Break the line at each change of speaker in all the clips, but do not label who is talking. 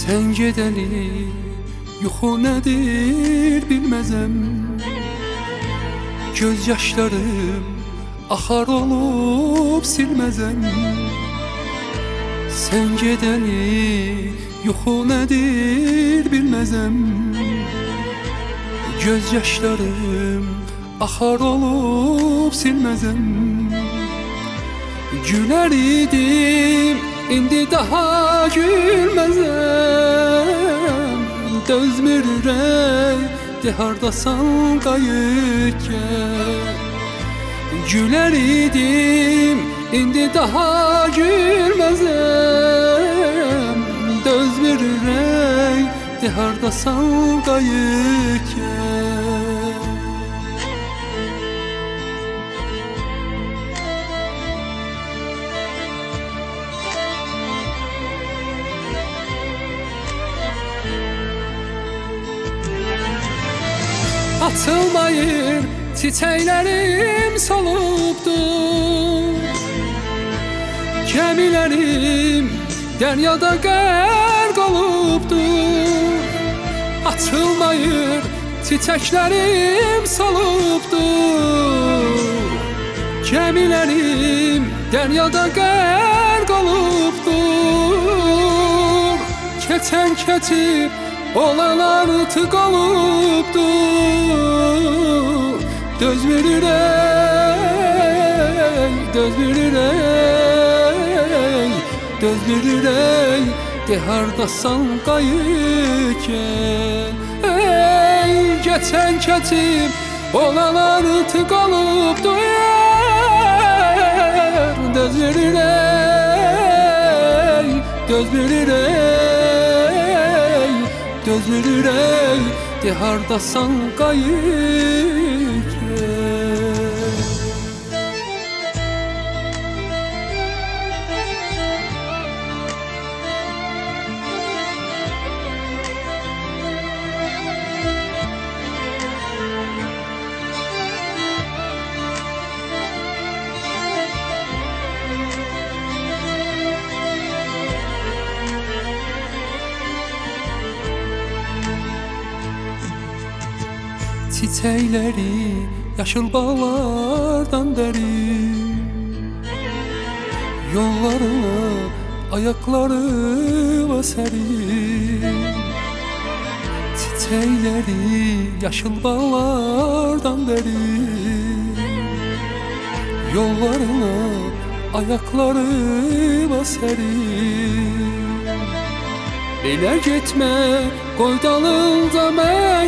Sen gedeli yuxu nədir bilməzəm. Göz yaşlarım axar olub silməzəm. Sen gedeli yuxu nədir bilməzəm. Göz yaşlarım axar olub silməzəm. Gülər idim, indi daha gülməzəm. Dözmür ürək, de hardasan qayıt gəl. Gülər idim, indi daha gülməzəm. Dözmür ürək, de hardasan qayıt gəl. Açılmayır çiçəklərim solubdur. Gəmilərim dəryada qərq olubdur. Açılmayır çiçəklərim solubdur. Gəmilərim dəryada qərq olubdur. Keçən keçib olan artıq olubdur. Dözmür ürək, dözmür ürək, dözmür ürək, de hardasan qayıt gəl. Ey, keçən keçib olan artıq olubdur. Dözmür ürək, dözmür ürək, dözmür ürək, de hardasan qayıt gəl. Çiçəkləri yaşıl bağlardan dərim. Yollarına ayaqlarıma sərim. Çiçəkləri yaşıl bağlardan dərim. Yollarına ayaqlarıma sərim. Belə getmə, qoy dalınca mən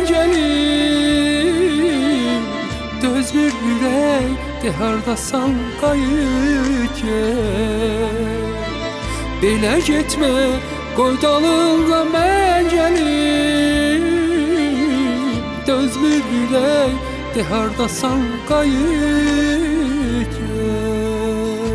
gəlim. Dözmür ürək, de hardasan qayıt gəl. Belə getmə, qoy dalınca mən gəlim. Dözmür ürək, de hardasan qayıt gəl.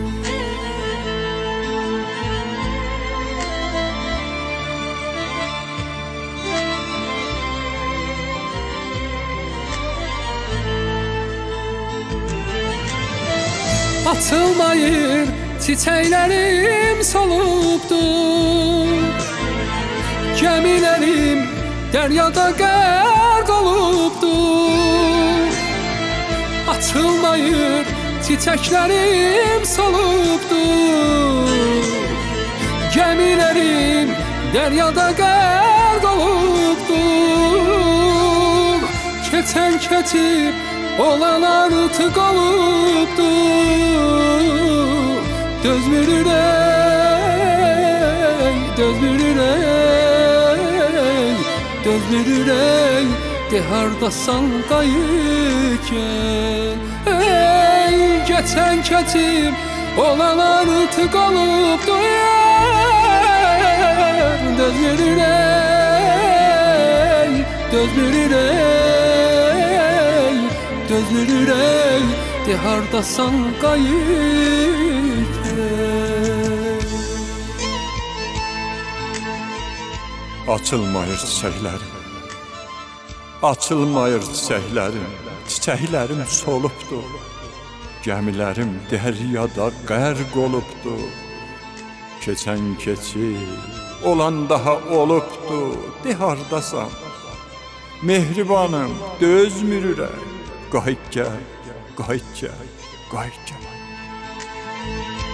Açılmayır çiçəklərim solubdur. Gəmilərim dəryada qərq olubdur. Açılmayır çiçəklərim solubdur. Gəmilərim dəryada qərq olubdur. Keçən keçib olan artıq olubdur. Dözmür ürək, dözmür ürək, dözmür ürək, de hardasan qayıt gəl. Ey, keçən keçib olan artıq olubdur. Dözmür ürək, dözmür ürək, dözmür ürək, de hardasan qayıt gəl.
Açılmayır çiçəklərim, açılmayır çiçəklərim. Çiçəklərim solubdur. Gəmilərim dəryada qərq olubdur. Keçən keçib olan daha olubdu, de hardasan. Mehribanım, dözmür ürək, qayıt gəl, qayıt gəl, qayıt gəl.